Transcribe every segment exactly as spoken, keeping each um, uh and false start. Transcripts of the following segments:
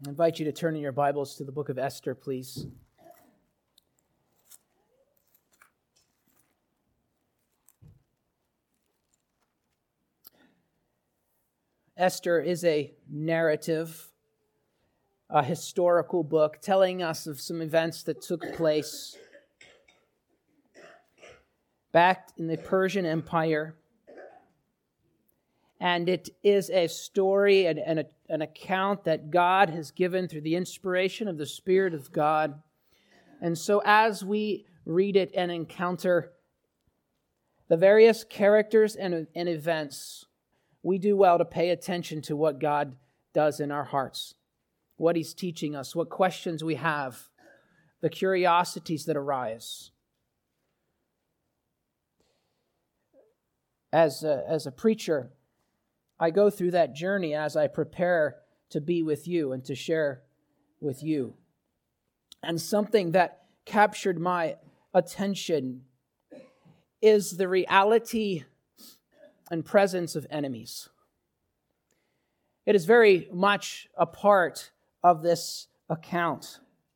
I invite you to turn in your Bibles to the book of Esther, please. Esther is a narrative, a historical book telling us of some events that took place back in the Persian Empire. And it is a story and, and a, an account that God has given through the inspiration of the Spirit of God. And so as we read it and encounter the various characters and, and events, we do well to pay attention to what God does in our hearts, what He's teaching us, what questions we have, the curiosities that arise. As a, as a preacher, I go through that journey as I prepare to be with you and to share with you. And something that captured my attention is the reality and presence of enemies. It is very much a part of this account.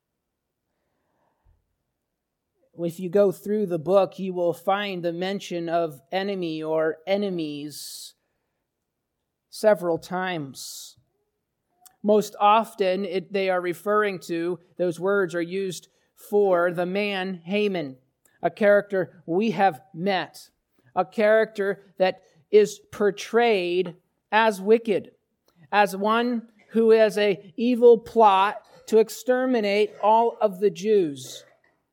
If you go through the book, you will find the mention of enemy or enemies several times. Most often, it, they are referring to, those words are used for the man Haman, a character we have met, a character that is portrayed as wicked, as one who has an evil plot to exterminate all of the Jews.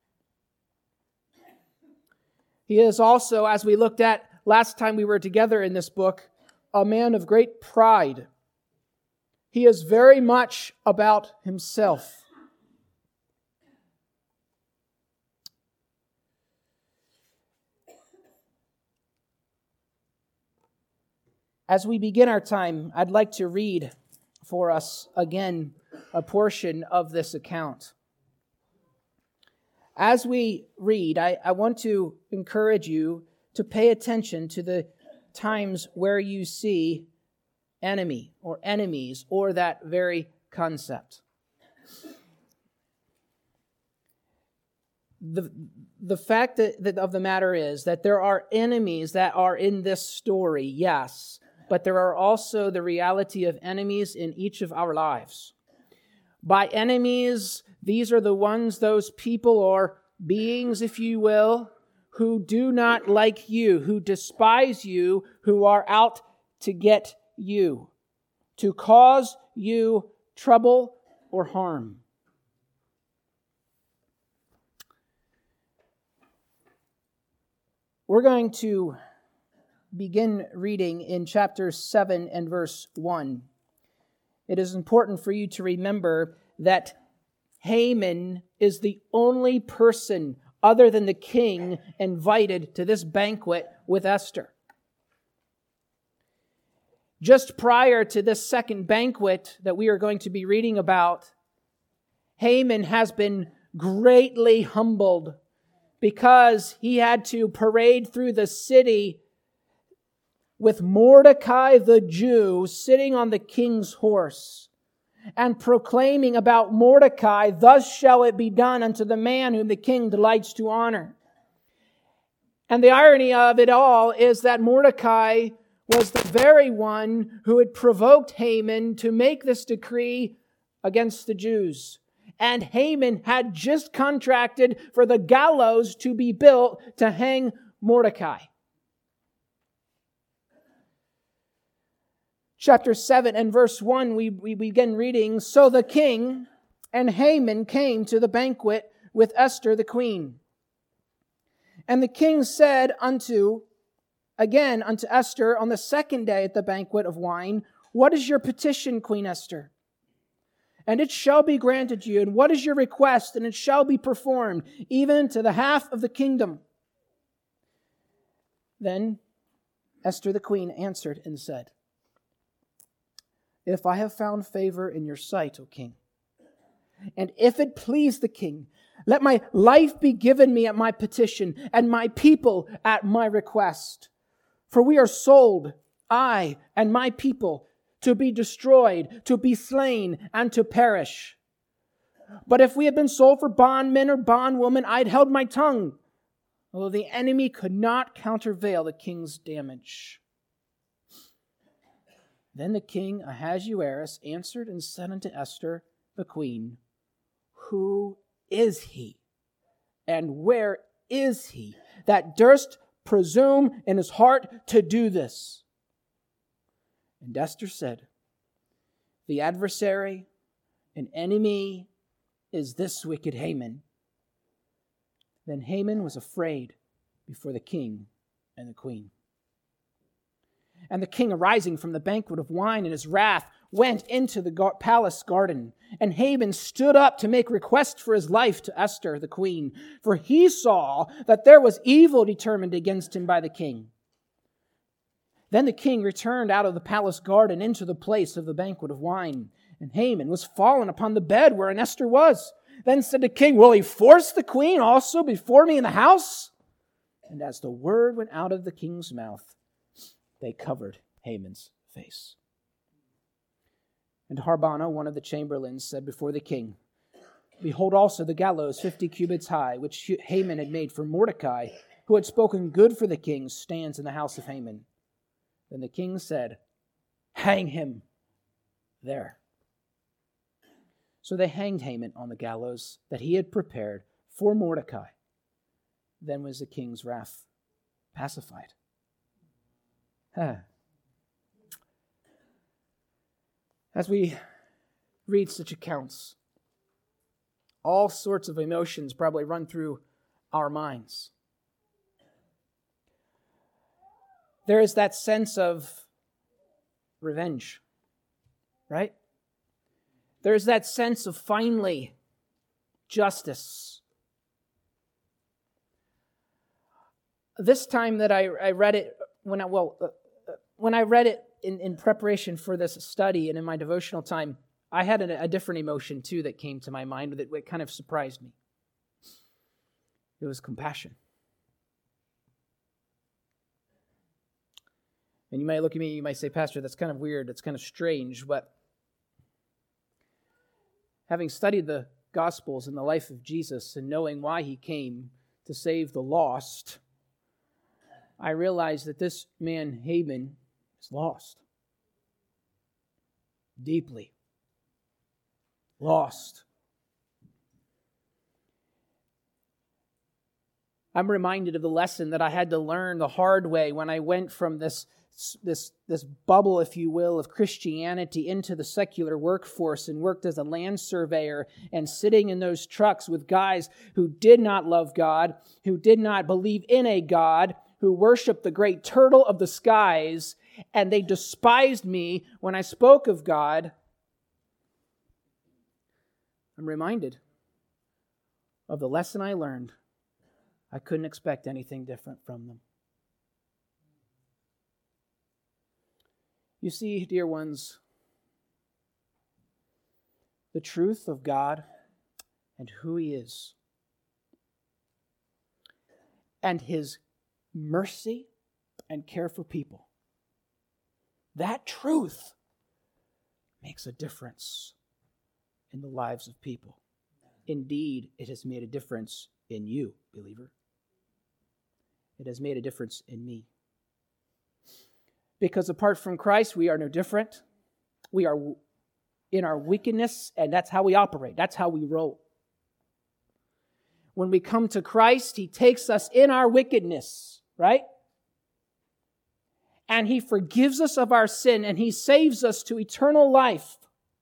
He is also, as we looked at last time we were together in this book, a man of great pride. He is very much about himself. As we begin our time, I'd like to read for us again a portion of this account. As we read, I, I want to encourage you to pay attention to the times where you see enemy or enemies or that very concept. The, the fact that, that of the matter is that there are enemies that are in this story, yes, but there are also the reality of enemies in each of our lives. By enemies, these are the ones, those people or beings, if you will, who do not like you, who despise you, who are out to get you, to cause you trouble or harm. We're going to begin reading in chapter seven and verse one. It is important for you to remember that Haman is the only person other than the king invited to this banquet with Esther. Just prior to this second banquet that we are going to be reading about, Haman has been greatly humbled because he had to parade through the city with Mordecai the Jew sitting on the king's horse and proclaiming about Mordecai, "Thus shall it be done unto the man whom the king delights to honor." And the irony of it all is that Mordecai was the very one who had provoked Haman to make this decree against the Jews. And Haman had just contracted for the gallows to be built to hang Mordecai. Chapter seven and verse one, we, we begin reading, "So the king and Haman came to the banquet with Esther the queen. And the king said unto, again unto Esther on the second day at the banquet of wine, What is your petition, Queen Esther? And it shall be granted you. And what is your request? And it shall be performed, even to the half of the kingdom. Then Esther the queen answered and said, If I have found favor in your sight, O king, and if it please the king, let my life be given me at my petition, and my people at my request. For we are sold, I and my people, to be destroyed, to be slain, and to perish. But if we had been sold for bondmen or bondwomen, I'd held my tongue, although the enemy could not countervail the king's damage. Then the king Ahasuerus answered and said unto Esther, the queen, Who is he, and where is he, that durst presume in his heart to do this? And Esther said, The adversary, an enemy, is this wicked Haman. Then Haman was afraid before the king and the queen. And the king, arising from the banquet of wine in his wrath, went into the gar- palace garden. And Haman stood up to make request for his life to Esther, the queen, for he saw that there was evil determined against him by the king. Then the king returned out of the palace garden into the place of the banquet of wine. And Haman was fallen upon the bed wherein Esther was. Then said the king, Will he force the queen also before me in the house? And as the word went out of the king's mouth, they covered Haman's face. And Harbona, one of the chamberlains, said before the king, Behold also the gallows fifty cubits high, which Haman had made for Mordecai, who had spoken good for the king, stands in the house of Haman. Then the king said, Hang him there. So they hanged Haman on the gallows that he had prepared for Mordecai. Then was the king's wrath pacified. Huh. As we read such accounts, all sorts of emotions probably run through our minds. There is that sense of revenge, right? There's that sense of finally justice. This time that I, I read it, when I well, uh, when I read it in, in preparation for this study and in my devotional time, I had a, a different emotion too that came to my mind that it kind of surprised me. It was compassion. And you might look at me, you might say, Pastor, that's kind of weird, that's kind of strange, but having studied the Gospels and the life of Jesus and knowing why he came to save the lost, I realized that this man, Haman, is lost. Deeply lost. I'm reminded of the lesson that I had to learn the hard way when I went from this, this, this bubble, if you will, of Christianity into the secular workforce and worked as a land surveyor and sitting in those trucks with guys who did not love God, who did not believe in a God, who worshiped the great turtle of the skies, and they despised me when I spoke of God. I'm reminded of the lesson I learned. I couldn't expect anything different from them. You see, dear ones, the truth of God and who He is, and His mercy and care for people, that truth makes a difference in the lives of people. Indeed, it has made a difference in you, believer. It has made a difference in me. Because apart from Christ, we are no different. We are in our wickedness, and that's how we operate. That's how we roll. When we come to Christ, He takes us in our wickedness, right? And He forgives us of our sin, and He saves us to eternal life.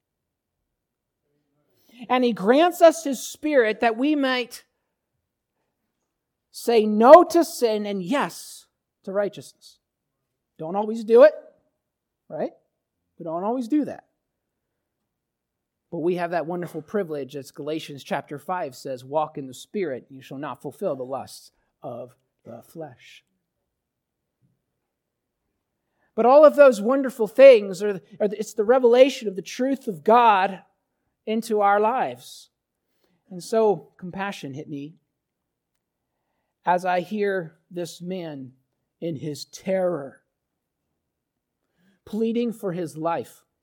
And He grants us His Spirit that we might say no to sin and yes to righteousness. Don't always do it, right? We don't always do that. But we have that wonderful privilege, as Galatians chapter five says, walk in the Spirit, and you shall not fulfill the lusts of the flesh. But all of those wonderful things, are, are it's the revelation of the truth of God into our lives. And so compassion hit me as I hear this man in his terror pleading for his life.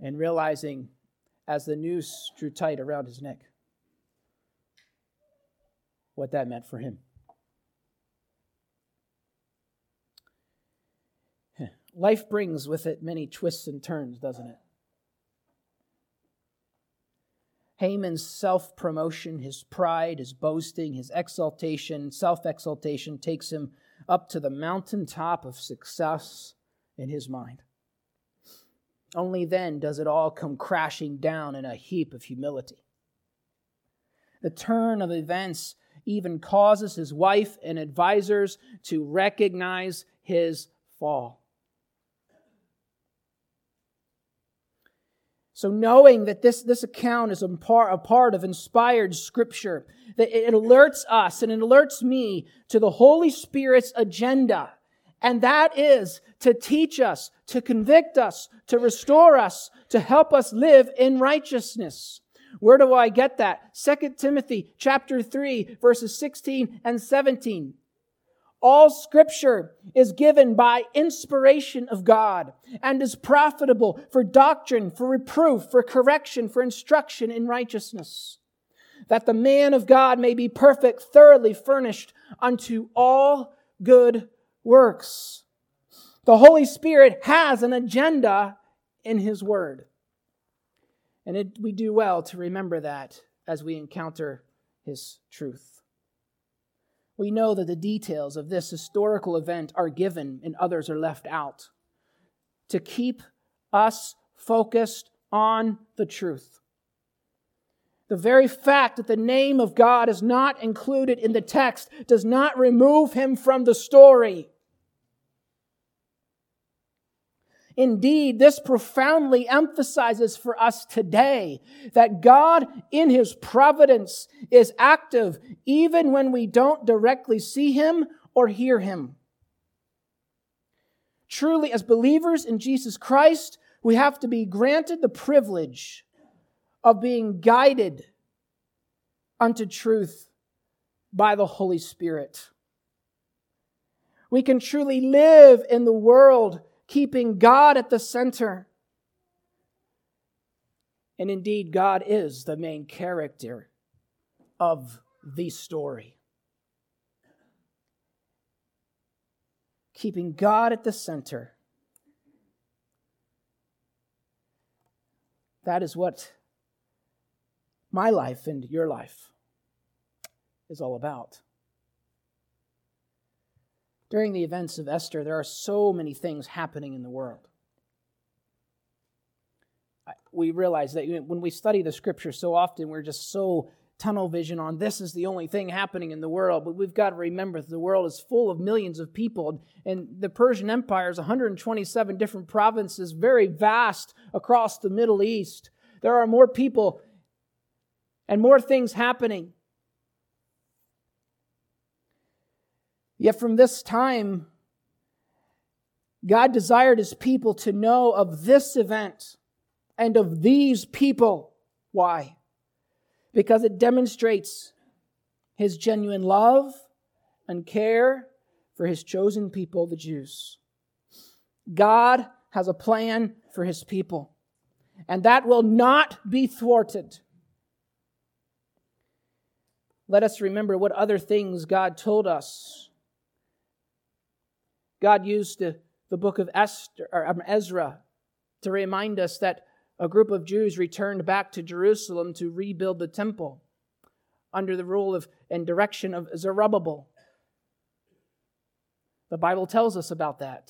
and realizing as the noose drew tight around his neck what that meant for him. Life brings with it many twists and turns, doesn't it? Haman's self-promotion, his pride, his boasting, his exaltation, self-exaltation takes him up to the mountaintop of success in his mind. Only then does it all come crashing down in a heap of humility. The turn of events even causes his wife and advisors to recognize his fall. So knowing that this, this account is a part, a part of inspired Scripture, that it alerts us and it alerts me to the Holy Spirit's agenda. And that is to teach us, to convict us, to restore us, to help us live in righteousness. Where do I get that? Second Timothy chapter three, verses sixteen and seventeen. All Scripture is given by inspiration of God and is profitable for doctrine, for reproof, for correction, for instruction in righteousness, that the man of God may be perfect, thoroughly furnished unto all good works. The Holy Spirit has an agenda in His Word. And it, we do well to remember that as we encounter His truth. We know that the details of this historical event are given and others are left out to keep us focused on the truth. The very fact that the name of God is not included in the text does not remove Him from the story. Indeed, this profoundly emphasizes for us today that God, in His providence, is active even when we don't directly see Him or hear Him. Truly, as believers in Jesus Christ, we have to be granted the privilege of being guided unto truth by the Holy Spirit. We can truly live in the world keeping God at the center. And indeed, God is the main character of the story. Keeping God at the center. That is what my life and your life is all about. During the events of Esther, there are so many things happening in the world. We realize that when we study the Scripture so often, we're just so tunnel vision on this is the only thing happening in the world. But we've got to remember that the world is full of millions of people. And the Persian Empire is one hundred twenty-seven different provinces, very vast across the Middle East. There are more people and more things happening. Yet from this time, God desired His people to know of this event and of these people. Why? Because it demonstrates His genuine love and care for His chosen people, the Jews. God has a plan for His people, and that will not be thwarted. Let us remember what other things God told us. God used the, the book of Esther, or Ezra to remind us that a group of Jews returned back to Jerusalem to rebuild the temple under the rule of and direction of Zerubbabel. The Bible tells us about that.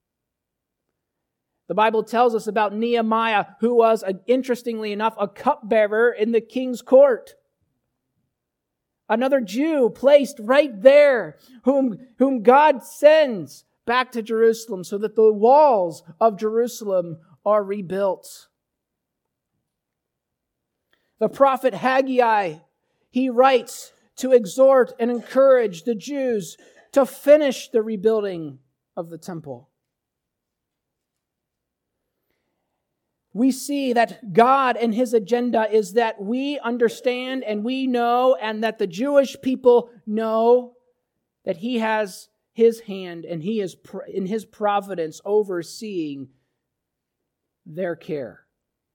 The Bible tells us about Nehemiah, who was, interestingly enough, a cupbearer in the king's court. Another Jew placed right there, whom, whom God sends back to Jerusalem so that the walls of Jerusalem are rebuilt. The prophet Haggai, he writes to exhort and encourage the Jews to finish the rebuilding of the temple. We see that God and His agenda is that we understand and we know, and that the Jewish people know that He has His hand and He is in His providence overseeing their care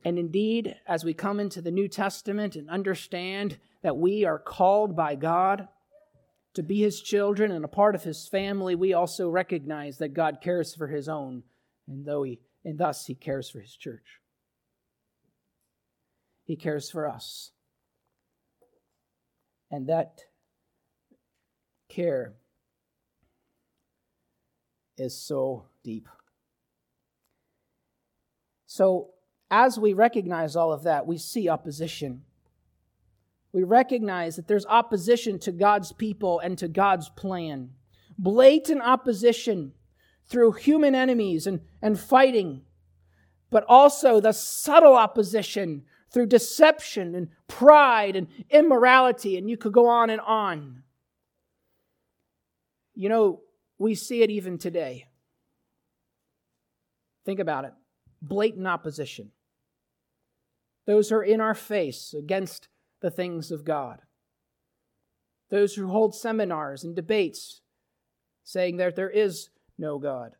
And indeed, as we come into the New Testament and understand that we are called by God to be His children and a part of His family, we also recognize that God cares for His own, and though He, and thus He cares for His church. He cares for us. And that care is so deep. So, as we recognize all of that, we see opposition. We recognize that there's opposition to God's people and to God's plan. Blatant opposition through human enemies and, and fighting, but also the subtle opposition through deception and pride and immorality, and you could go on and on. You know, we see it even today. Think about it. Blatant opposition. Those who are in our face against the things of God. Those who hold seminars and debates saying that there is no God.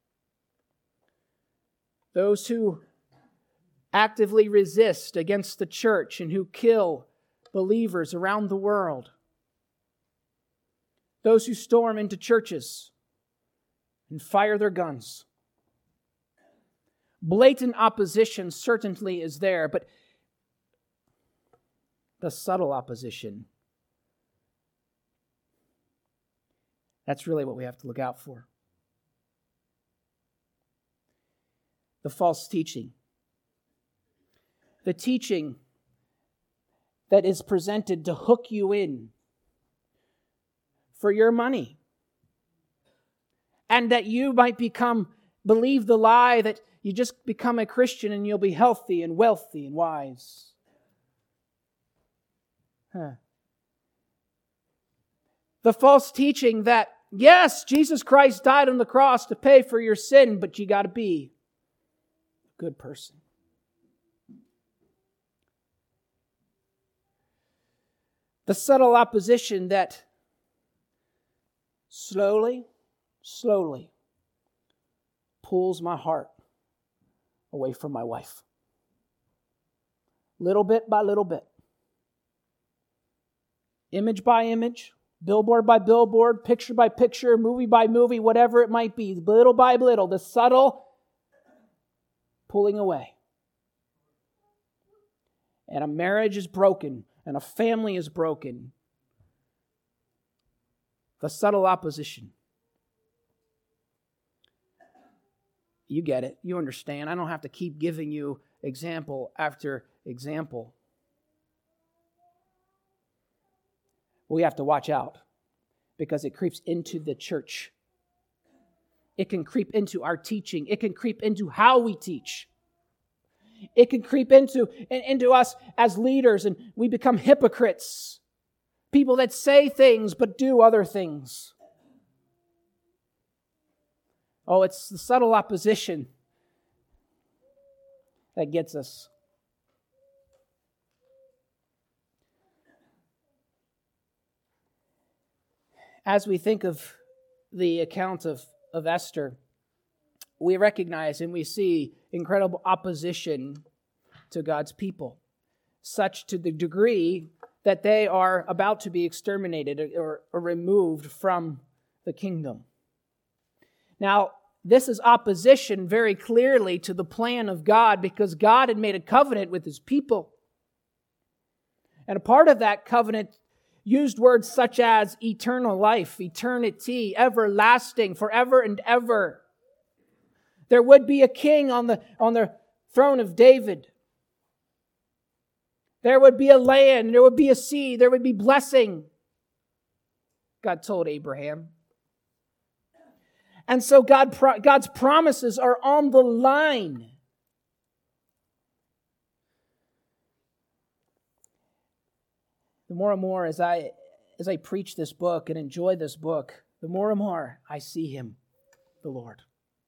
Those who actively resist against the church and who kill believers around the world. Those who storm into churches and fire their guns. Blatant opposition certainly is there, but the subtle opposition, that's really what we have to look out for. The false teaching. The teaching that is presented to hook you in for your money. And that you might become, believe the lie that you just become a Christian and you'll be healthy and wealthy and wise. Huh. The false teaching that, yes, Jesus Christ died on the cross to pay for your sin, but you got to be a good person. The subtle opposition that slowly, slowly pulls my heart away from my wife. Little bit by little bit. Image by image, billboard by billboard, picture by picture, movie by movie, whatever it might be. Little by little, the subtle pulling away. And a marriage is broken, and a family is broken. The subtle opposition. You get it. You understand. I don't have to keep giving you example after example. We have to watch out because it creeps into the church. It can creep into our teaching. It can creep into how we teach. It can creep into, into us as leaders, and we become hypocrites. People that say things but do other things. Oh, it's the subtle opposition that gets us. As we think of the account of, of Esther, we recognize and we see incredible opposition to God's people, such to the degree that they are about to be exterminated or, or removed from the kingdom. Now, this is opposition very clearly to the plan of God because God had made a covenant with His people. And a part of that covenant used words such as eternal life, eternity, everlasting, forever and ever. There would be a king on the, on the throne of David. There would be a land, there would be a sea, there would be blessing. God told Abraham. And so God, God's promises are on the line. The more and more as I as I preach this book and enjoy this book, the more and more I see Him, the Lord.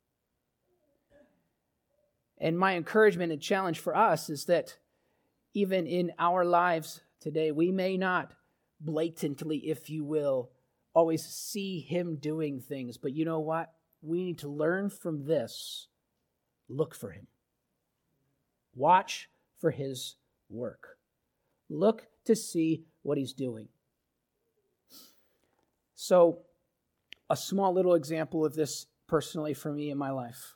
And my encouragement and challenge for us is that even in our lives today, we may not blatantly, if you will, always see Him doing things. But you know what? We need to learn from this. Look for Him. Watch for his work. Look to see what he's doing. So, a small little example of this personally for me in my life.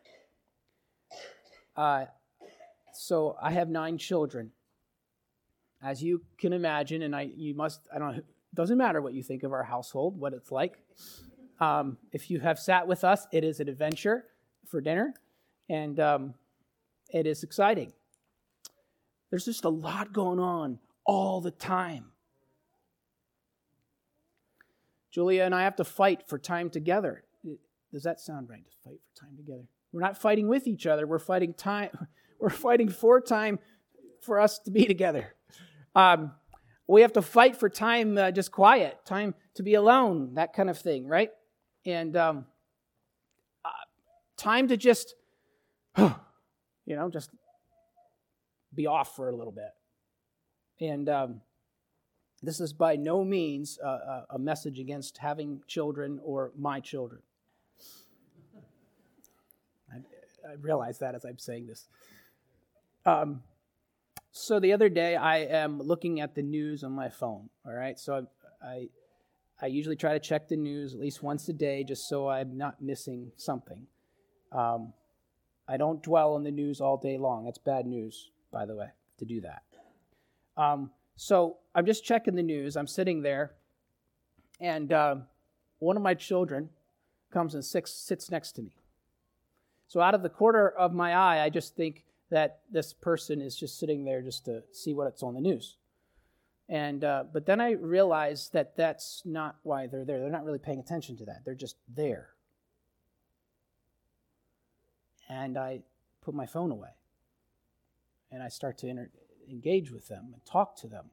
Uh, so, I have nine children. As you can imagine, and I, you must, I don't know, it doesn't matter what you think of our household, what it's like. Um, if you have sat with us, it is an adventure for dinner, and um, it is exciting. There's just a lot going on all the time. Julia and I have to fight for time together. Does that sound right? To fight for time together. We're not fighting with each other. We're fighting time. We're fighting for time for us to be together. Um, we have to fight for time, uh, just quiet, time to be alone, that kind of thing, right? And um, uh, time to just, you know, just be off for a little bit. And um, this is by no means uh, a message against having children or my children. I, I realize that as I'm saying this. Um, so the other day, I am looking at the news on my phone, all right? So I, I, I usually try to check the news at least once a day just so I'm not missing something. Um, I don't dwell on the news all day long. That's bad news, by the way, to do that. Um, so I'm just checking the news. I'm sitting there, and uh, one of my children comes and sits, sits next to me. So out of the corner of my eye, I just think that this person is just sitting there just to see what's on the news. And uh, but then I realized that that's not why they're there. They're not really paying attention to that. They're just there. And I put my phone away. And I start to inter- engage with them and talk to them.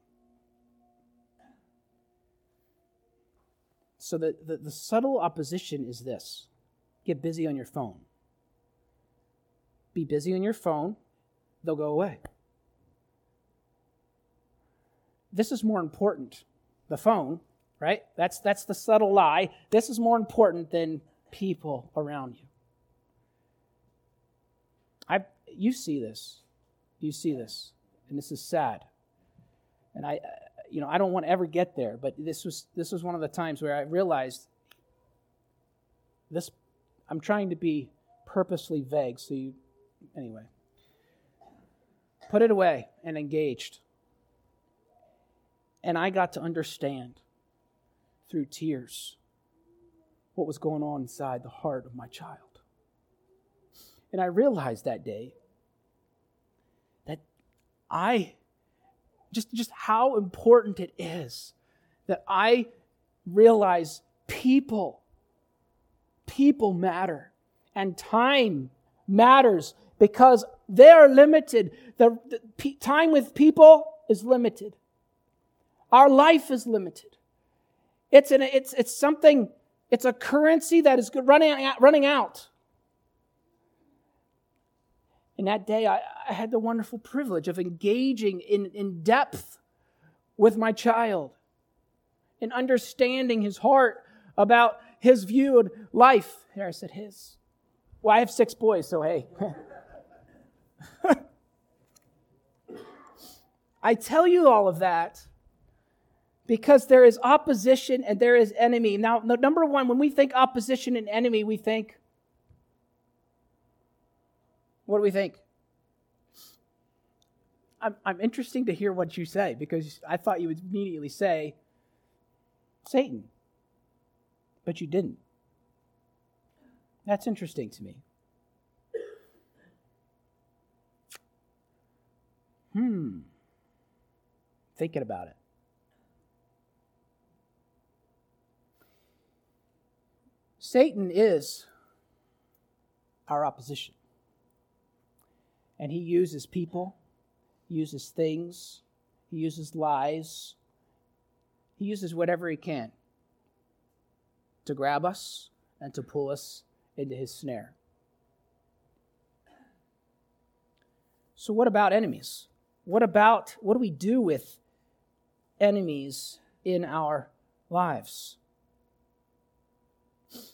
So the, the, the subtle opposition is this. Get busy on your phone. Be busy on your phone. They'll go away. This is more important. The phone, right? That's, that's the subtle lie. This is more important than people around you. I, you see this. You see this. And this is sad. And I, you know, I don't want to ever get there, but this was this was one of the times where I realized this. I'm trying to be purposely vague, so you, anyway. Put it away and engaged. And I got to understand through tears what was going on inside the heart of my child. And I realized that day that I, just, just how important it is that I realize people, people matter. And time matters because they are limited. The, the p- time with people is limited. Our life is limited. It's an, it's it's something. It's a currency that is running out, running out. And that day, I, I had the wonderful privilege of engaging in, in depth with my child and understanding his heart about his viewed life. There, I said his. Well, I have six boys, so hey. I tell you all of that because there is opposition and there is enemy. Now, number one, when we think opposition and enemy, we think, what do we think? I'm, I'm interested to hear what you say because I thought you would immediately say Satan, but you didn't. That's interesting to me. Hmm. Thinking about it. Satan is our opposition. And he uses people, he uses things, he uses lies, he uses whatever he can to grab us and to pull us into his snare. So what about enemies? What about, what do we do with enemies in our lives?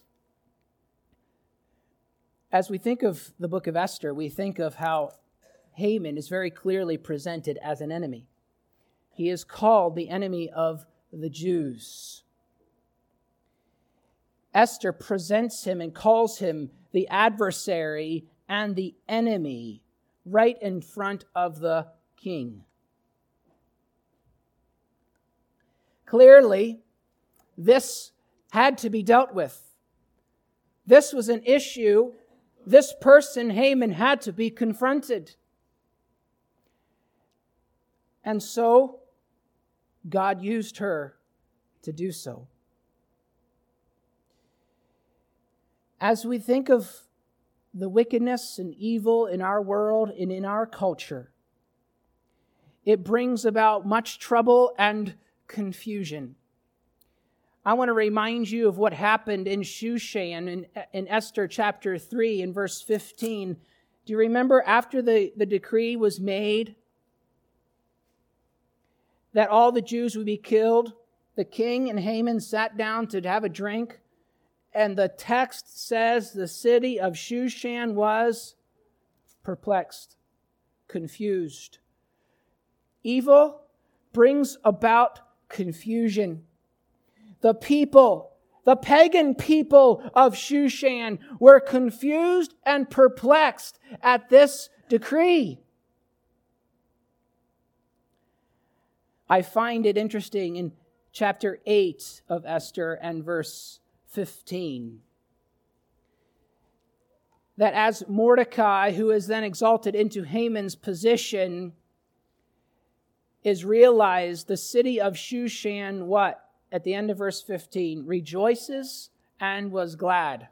As we think of the book of Esther, we think of how Haman is very clearly presented as an enemy. He is called the enemy of the Jews. Esther presents him and calls him the adversary and the enemy right in front of the king. Clearly, this had to be dealt with. This was an issue. This person, Haman, had to be confronted. And so, God used her to do so. As we think of the wickedness and evil in our world and in our culture, it brings about much trouble and confusion. I want to remind you of what happened in Shushan in, in Esther chapter three in verse fifteen. Do you remember after the, the decree was made that all the Jews would be killed, the king and Haman sat down to have a drink, and the text says the city of Shushan was perplexed, confused. Evil brings about confusion. The people, the pagan people of Shushan were confused and perplexed at this decree. I find it interesting in chapter eight of Esther and verse fifteen that as Mordecai, who is then exalted into Haman's position, is realized, the city of Shushan, what? At the end of verse fifteen, rejoices and was glad.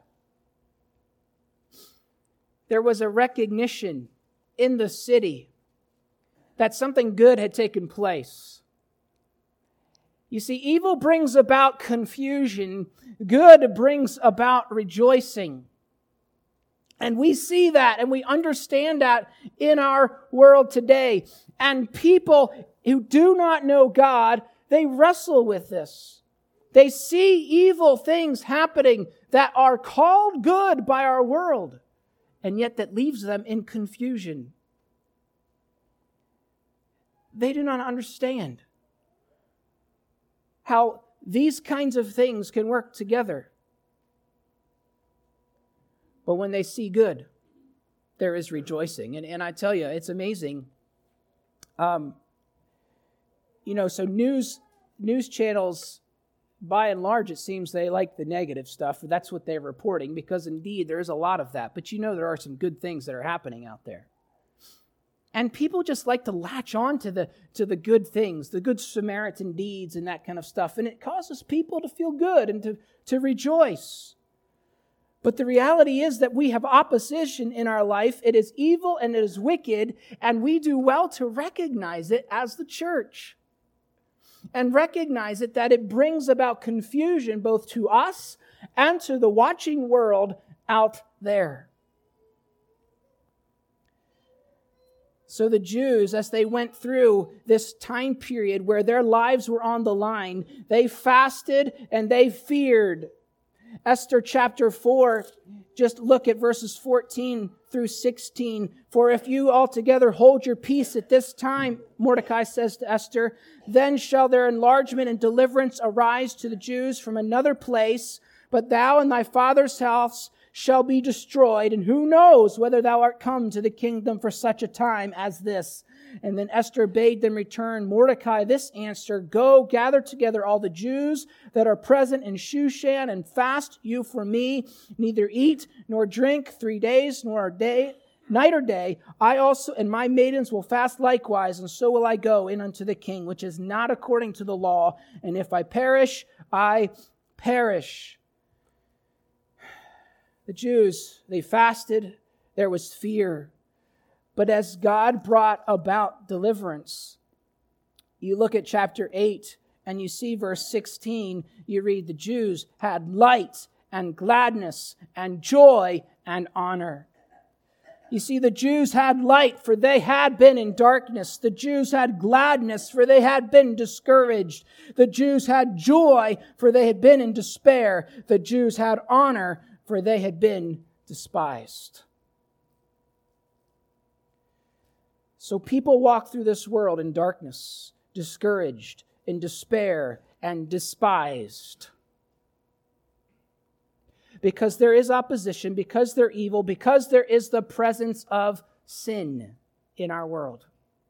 There was a recognition in the city that something good had taken place. You see, evil brings about confusion. Good brings about rejoicing. And we see that and we understand that in our world today. And people who do not know God, they wrestle with this. They see evil things happening that are called good by our world, and yet that leaves them in confusion. They do not understand how these kinds of things can work together. But when they see good, there is rejoicing. And, and I tell you, it's amazing. Um, you know, so news news channels, by and large, it seems they like the negative stuff. That's what they're reporting, because indeed there is a lot of that. But you know there are some good things that are happening out there. And people just like to latch on to the, to the good things, the good Samaritan deeds and that kind of stuff. And it causes people to feel good and to, to rejoice. But the reality is that we have opposition in our life. It is evil and it is wicked, and we do well to recognize it as the church. And recognize it that it brings about confusion both to us and to the watching world out there. So the Jews, as they went through this time period where their lives were on the line, they fasted and they feared. Esther chapter four, just look at verses fourteen through sixteen. For if you altogether hold your peace at this time, Mordecai says to Esther, then shall their enlargement and deliverance arise to the Jews from another place, but thou and thy father's house shall be destroyed, and who knows whether thou art come to the kingdom for such a time as this. And then Esther bade them return Mordecai this answer, go gather together all the Jews that are present in Shushan, and fast you for me, neither eat nor drink three days, nor a day, night or day. I also and my maidens will fast likewise, and so will I go in unto the king, which is not according to the law. And if I perish, I perish. The Jews, they fasted. There was fear. But as God brought about deliverance, you look at chapter eight and you see verse sixteen, you read the Jews had light and gladness and joy and honor. You see, the Jews had light, for they had been in darkness. The Jews had gladness, for they had been discouraged. The Jews had joy, for they had been in despair. The Jews had honor, for they had been despised. So people walk through this world in darkness, discouraged, in despair, and despised. Because there is opposition, because they're evil, because there is the presence of sin in our world.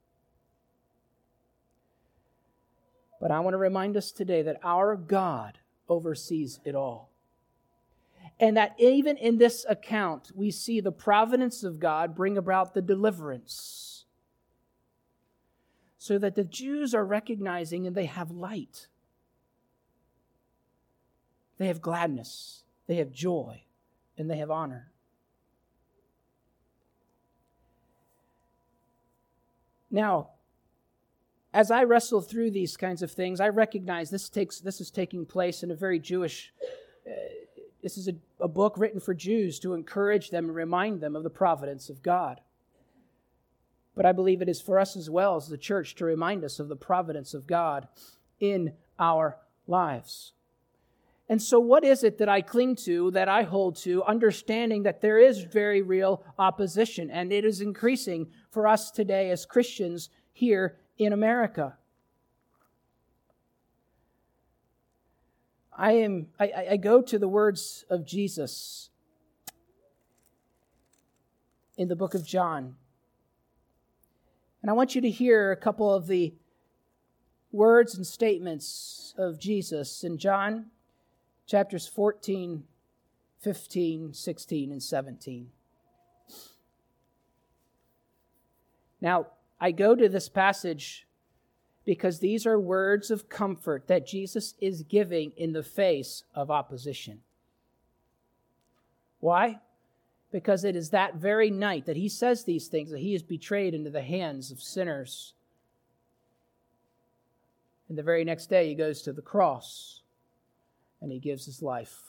But I want to remind us today that our God oversees it all. And that even in this account, we see the providence of God bring about the deliverance. So that the Jews are recognizing and they have light. They have gladness. They have joy. And they have honor. Now, as I wrestle through these kinds of things, I recognize this takes this is taking place in a very Jewish... Uh, this is a, a book written for Jews to encourage them and remind them of the providence of God. But I believe it is for us as well as the church to remind us of the providence of God in our lives. And so what is it that I cling to, that I hold to, understanding that there is very real opposition, and it is increasing for us today as Christians here in America? I am. I, I go to the words of Jesus in the book of John. And I want you to hear a couple of the words and statements of Jesus in John chapters fourteen, fifteen, sixteen, and seventeen. Now, I go to this passage because these are words of comfort that Jesus is giving in the face of opposition. Why? Because it is that very night that he says these things, that he is betrayed into the hands of sinners. And the very next day he goes to the cross and he gives his life.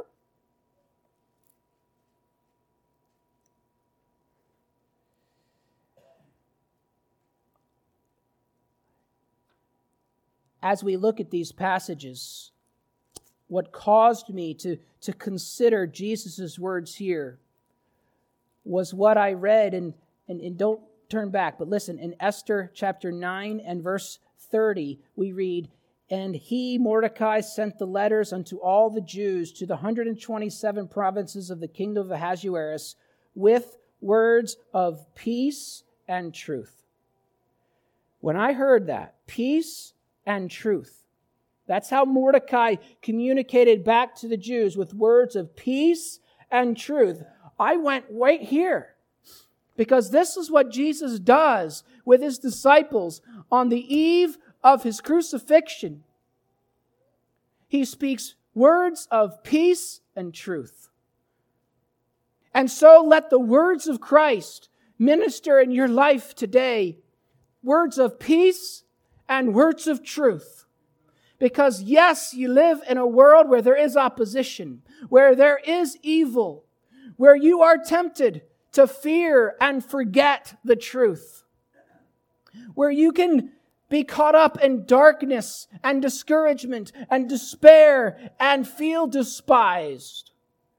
As we look at these passages, what caused me to, to consider Jesus' words here was what I read, and, and, and don't turn back, but listen, in Esther chapter nine and verse thirty, we read, "And he, Mordecai, sent the letters unto all the Jews to the one hundred twenty-seven provinces of the kingdom of Ahasuerus with words of peace and truth." When I heard that, peace and truth, that's how Mordecai communicated back to the Jews with words of peace and truth. I went right here because this is what Jesus does with his disciples on the eve of his crucifixion. He speaks words of peace and truth. And so let the words of Christ minister in your life today. Words of peace and words of truth. Because yes, you live in a world where there is opposition, where there is evil, where you are tempted to fear and forget the truth, where you can be caught up in darkness and discouragement and despair and feel despised.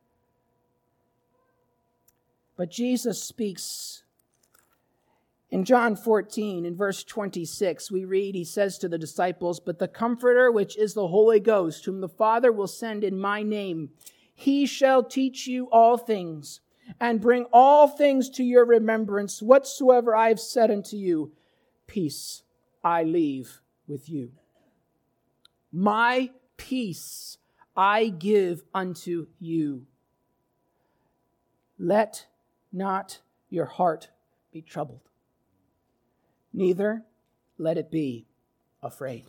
But Jesus speaks. In John fourteen, in verse twenty-six, we read, he says to the disciples, "But the Comforter, which is the Holy Ghost, whom the Father will send in my name, he shall teach you all things, and bring all things to your remembrance, whatsoever I have said unto you. Peace I leave with you. My peace I give unto you. Let not your heart be troubled, neither let it be afraid."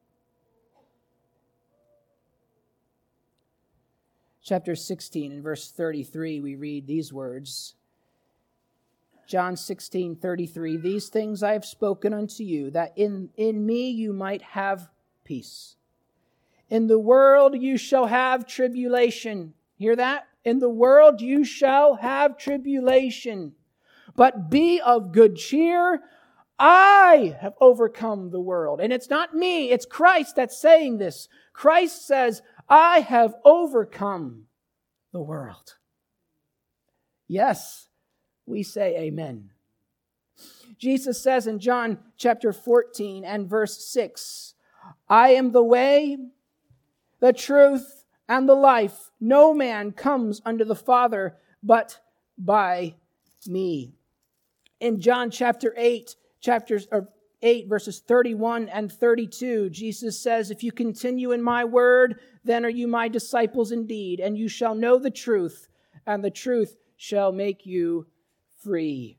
Chapter sixteen, in verse thirty-three, we read these words. John sixteen, thirty-three, "These things I have spoken unto you, that in, in me you might have peace. In the world you shall have tribulation." Hear that? "In the world you shall have tribulation. But be of good cheer. I have overcome the world." And it's not me, it's Christ that's saying this. Christ says, "I have overcome the world." Yes, we say amen. Jesus says in John chapter fourteen and verse six, I am the way, the truth, and the life. No man comes unto the Father but by me. In John chapter eight, chapters or eight, verses thirty-one and thirty-two, Jesus says, if you continue in my word, then are you my disciples indeed, and you shall know the truth, and the truth shall make you free.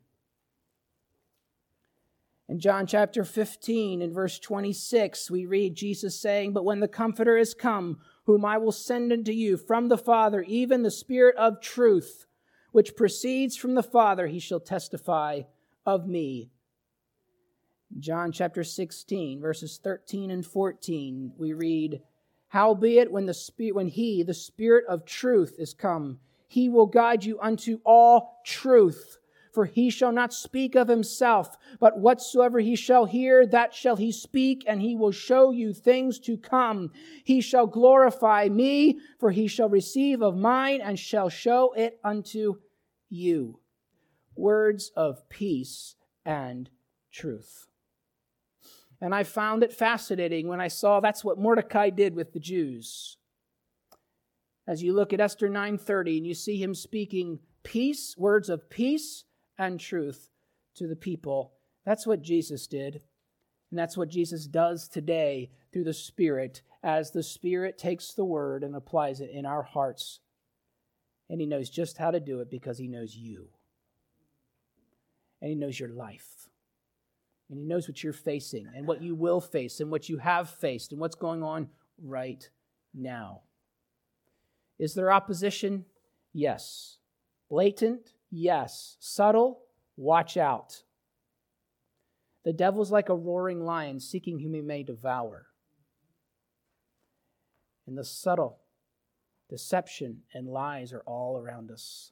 In John chapter fifteen, in verse twenty-six, we read Jesus saying, but when the Comforter is come, whom I will send unto you from the Father, even the Spirit of truth, which proceeds from the Father, he shall testify of me. John chapter sixteen, verses thirteen and fourteen, we read, howbeit when the Spirit, when he, the Spirit of truth, is come, he will guide you unto all truth. For he shall not speak of himself, but whatsoever he shall hear, that shall he speak, and he will show you things to come. He shall glorify me, for he shall receive of mine, and shall show it unto you. Words of peace and truth. And I found it fascinating when I saw that's what Mordecai did with the Jews. As you look at Esther nine thirty, and you see him speaking peace, words of peace and truth to the people. That's what Jesus did. And that's what Jesus does today through the Spirit, as the Spirit takes the word and applies it in our hearts. And he knows just how to do it because he knows you. And he knows your life. And he knows what you're facing and what you will face and what you have faced and what's going on right now. Is there opposition? Yes. Blatant? Yes. Subtle? Watch out. The devil's like a roaring lion seeking whom he may devour. And the subtle deception and lies are all around us.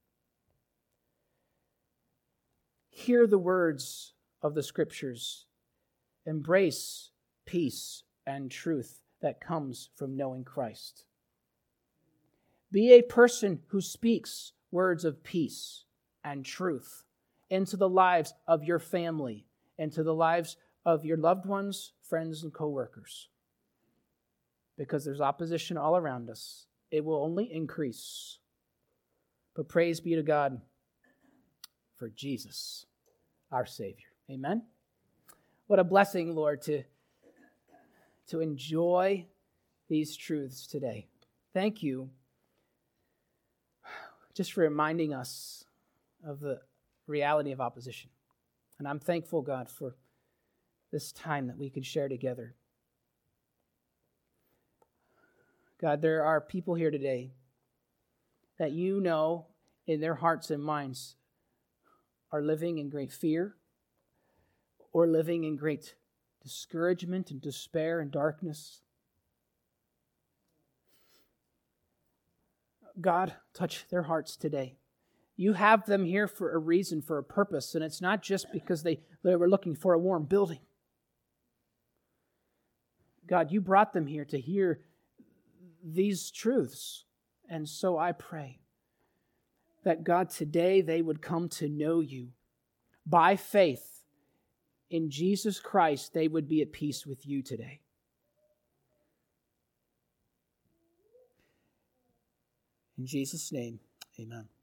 Hear the words of the Scriptures. Embrace peace and truth that comes from knowing Christ. Be a person who speaks words of peace and truth into the lives of your family, into the lives of your loved ones, friends, and co-workers. Because there's opposition all around us. It will only increase. But praise be to God for Jesus, our Savior. Amen? What a blessing, Lord, to, to enjoy these truths today. Thank you just for reminding us of the reality of opposition. And I'm thankful, God, for this time that we could share together. God, there are people here today that you know in their hearts and minds are living in great fear or living in great discouragement and despair and darkness. God, touch their hearts today. You have them here for a reason, for a purpose, and it's not just because they, they were looking for a warm building. God, you brought them here to hear these truths. And so I pray that, God, today they would come to know you. By faith in Jesus Christ, they would be at peace with you today. In Jesus' name, amen.